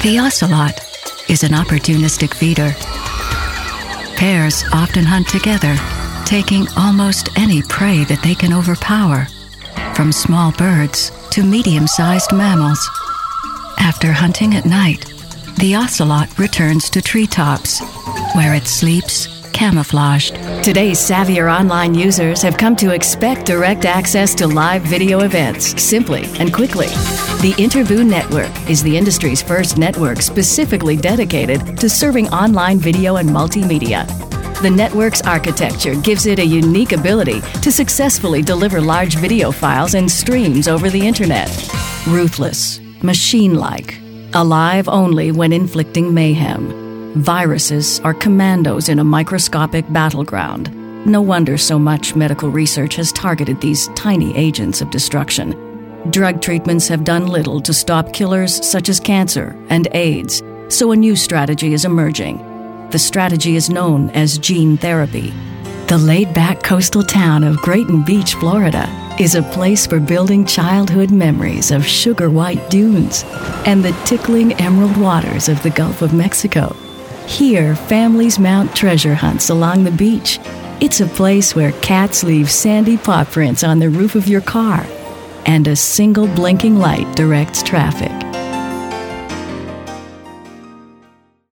The ocelot is an opportunistic feeder. Pairs often hunt together, taking almost any prey that they can overpower, from small birds to medium-sized mammals. After hunting at night, the ocelot returns to treetops, where it sleeps camouflaged. Today's savvier online users have come to expect direct access to live video events simply and quickly. The Interboo Network is the industry's first network specifically dedicated to serving online video and multimedia. The network's architecture gives it a unique ability to successfully deliver large video files and streams over the internet. Ruthless, machine-like, alive only when inflicting mayhem. Viruses are commandos in a microscopic battleground. No wonder so much medical research has targeted these tiny agents of destruction. Drug treatments have done little to stop killers such as cancer and AIDS, so a new strategy is emerging. The strategy is known as gene therapy. The laid-back coastal town of Grayton Beach, Florida, is a place for building childhood memories of sugar-white dunes and the tickling emerald waters of the Gulf of Mexico. Here, families mount treasure hunts along the beach. It's a place where cats leave sandy paw prints on the roof of your car, and a single blinking light directs traffic.